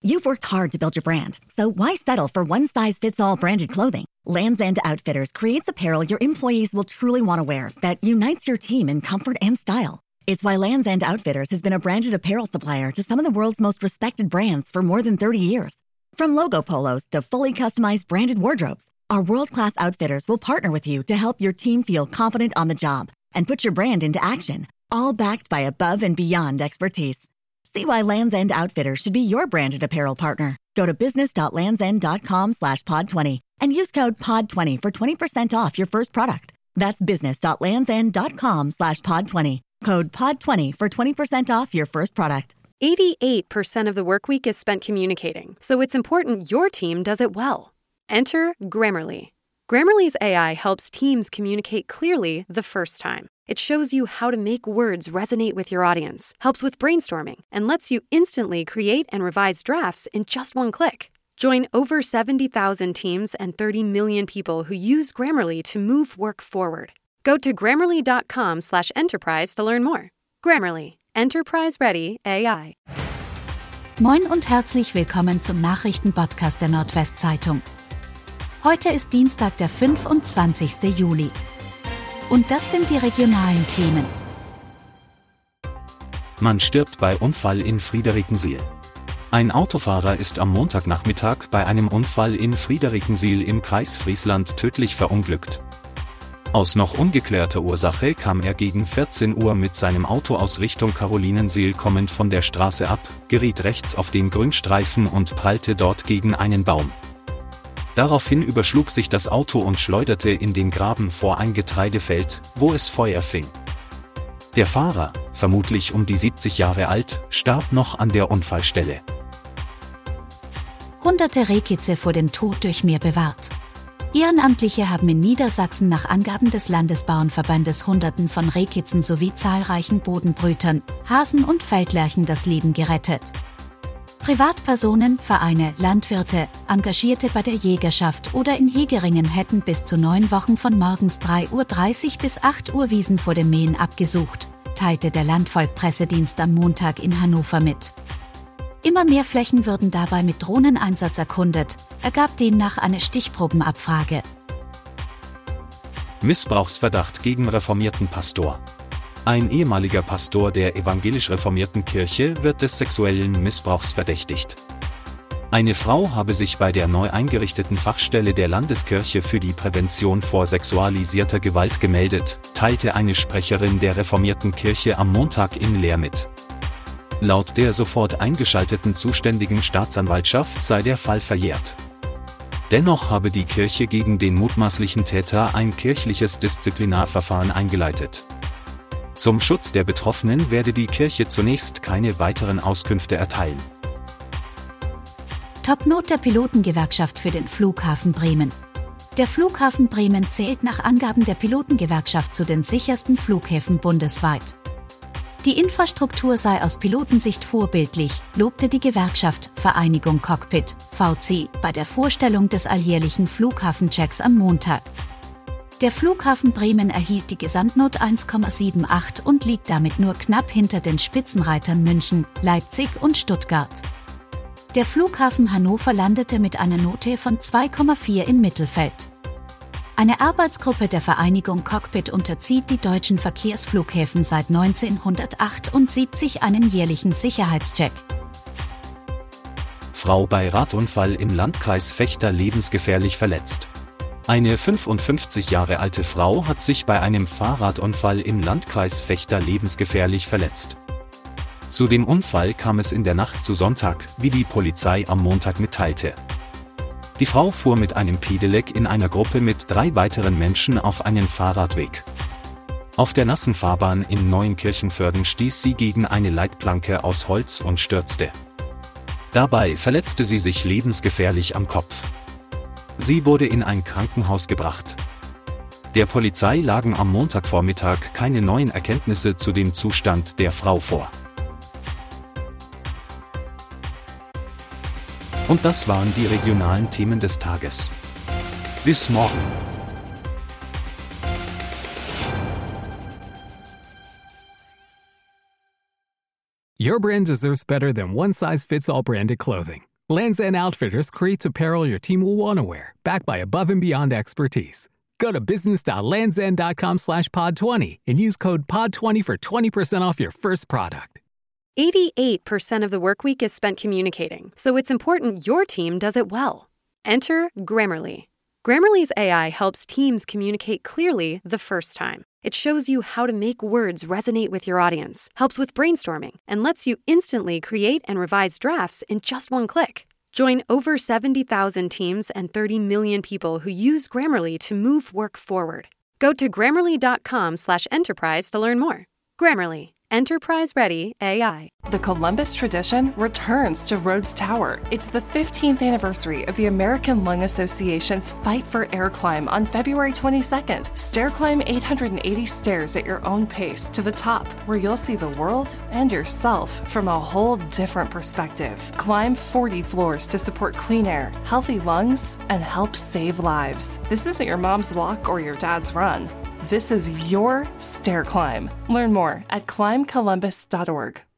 You've worked hard to build your brand, so why settle for one-size-fits-all branded clothing? Lands' End Outfitters creates apparel your employees will truly want to wear that unites your team in comfort and style. It's why Lands' End Outfitters has been a branded apparel supplier to some of the world's most respected brands for more than 30 years. From logo polos to fully customized branded wardrobes, our world-class outfitters will partner with you to help your team feel confident on the job and put your brand into action, all backed by above and beyond expertise. See why Lands' End Outfitters should be your branded apparel partner. Go to business.landsend.com/pod20 and use code POD20 for 20% off your first product. That's business.landsend.com/pod20. Code POD20 for 20% off your first product. 88% of the work week is spent communicating, so it's important your team does it well. Enter Grammarly. Grammarly's AI helps teams communicate clearly the first time. It shows you how to make words resonate with your audience, helps with brainstorming, and lets you instantly create and revise drafts in just one click. Join over 70,000 teams and 30 million people who use Grammarly to move work forward. Go to grammarly.com/enterprise to learn more. Grammarly. Enterprise-ready AI. Moin und herzlich willkommen zum Nachrichtenpodcast der Nordwestzeitung. Heute ist Dienstag, der 25. Juli. Und das sind die regionalen Themen. Man stirbt bei Unfall in Friederikensiel. Ein Autofahrer ist am Montagnachmittag bei einem Unfall in Friederikensiel im Kreis Friesland tödlich verunglückt. Aus noch ungeklärter Ursache kam er gegen 14 Uhr mit seinem Auto aus Richtung Carolinensiel kommend von der Straße ab, geriet rechts auf den Grünstreifen und prallte dort gegen einen Baum. Daraufhin überschlug sich das Auto und schleuderte in den Graben vor ein Getreidefeld, wo es Feuer fing. Der Fahrer, vermutlich um die 70 Jahre alt, starb noch an der Unfallstelle. Hunderte Rehkitze vor dem Tod durch Meer bewahrt. Ehrenamtliche haben in Niedersachsen nach Angaben des Landesbauernverbandes Hunderten von Rehkitzen sowie zahlreichen Bodenbrütern, Hasen und Feldlerchen das Leben gerettet. Privatpersonen, Vereine, Landwirte, Engagierte bei der Jägerschaft oder in Hegeringen hätten bis zu 9 Wochen von morgens 3:30 Uhr bis 8 Uhr Wiesen vor dem Mähen abgesucht, teilte der Landvolk-Pressedienst am Montag in Hannover mit. Immer mehr Flächen würden dabei mit Drohneneinsatz erkundet, ergab demnach eine Stichprobenabfrage. Missbrauchsverdacht gegen reformierten Pastor. Ein ehemaliger Pastor der evangelisch-reformierten Kirche wird des sexuellen Missbrauchs verdächtigt. Eine Frau habe sich bei der neu eingerichteten Fachstelle der Landeskirche für die Prävention vor sexualisierter Gewalt gemeldet, teilte eine Sprecherin der reformierten Kirche am Montag in Leer mit. Laut der sofort eingeschalteten zuständigen Staatsanwaltschaft sei der Fall verjährt. Dennoch habe die Kirche gegen den mutmaßlichen Täter ein kirchliches Disziplinarverfahren eingeleitet. Zum Schutz der Betroffenen werde die Kirche zunächst keine weiteren Auskünfte erteilen. Top-Not der Pilotengewerkschaft für den Flughafen Bremen. Der Flughafen Bremen zählt nach Angaben der Pilotengewerkschaft zu den sichersten Flughäfen bundesweit. Die Infrastruktur sei aus Pilotensicht vorbildlich, lobte die Gewerkschaft Vereinigung Cockpit, VC, bei der Vorstellung des alljährlichen Flughafenchecks am Montag. Der Flughafen Bremen erhielt die Gesamtnot 1,78 und liegt damit nur knapp hinter den Spitzenreitern München, Leipzig und Stuttgart. Der Flughafen Hannover landete mit einer Note von 2,4 im Mittelfeld. Eine Arbeitsgruppe der Vereinigung Cockpit unterzieht die deutschen Verkehrsflughäfen seit 1978 einem jährlichen Sicherheitscheck. Frau bei Radunfall im Landkreis Vechta lebensgefährlich verletzt. Eine 55 Jahre alte Frau hat sich bei einem Fahrradunfall im Landkreis Vechta lebensgefährlich verletzt. Zu dem Unfall kam es in der Nacht zu Sonntag, wie die Polizei am Montag mitteilte. Die Frau fuhr mit einem Pedelec in einer Gruppe mit 3 weiteren Menschen auf einen Fahrradweg. Auf der nassen Fahrbahn in Neuenkirchenförden stieß sie gegen eine Leitplanke aus Holz und stürzte. Dabei verletzte sie sich lebensgefährlich am Kopf. Sie wurde in ein Krankenhaus gebracht. Der Polizei lagen am Montagvormittag keine neuen Erkenntnisse zu dem Zustand der Frau vor. Und das waren die regionalen Themen des Tages. Bis morgen. Your brand deserves better than one-size-fits-all branded clothing. Lands' End Outfitters creates apparel your team will want to wear, backed by above-and-beyond expertise. Go to business.landsend.com/pod20 and use code POD20 for 20% off your first product. 88% of the workweek is spent communicating, so it's important your team does it well. Enter Grammarly. Grammarly's AI helps teams communicate clearly the first time. It shows you how to make words resonate with your audience, helps with brainstorming, and lets you instantly create and revise drafts in just one click. Join over 70,000 teams and 30 million people who use Grammarly to move work forward. Go to Grammarly.com/enterprise to learn more. Grammarly. Enterprise-ready AI. The Columbus tradition returns to Rhodes Tower. It's the 15th anniversary of the American Lung Association's Fight for Air Climb on February 22nd. Stair climb 880 stairs at your own pace to the top, where you'll see the world and yourself from a whole different perspective. Climb 40 floors to support clean air, healthy lungs, and help save lives. This isn't your mom's walk or your dad's run. This is your stair climb. Learn more at climbcolumbus.org.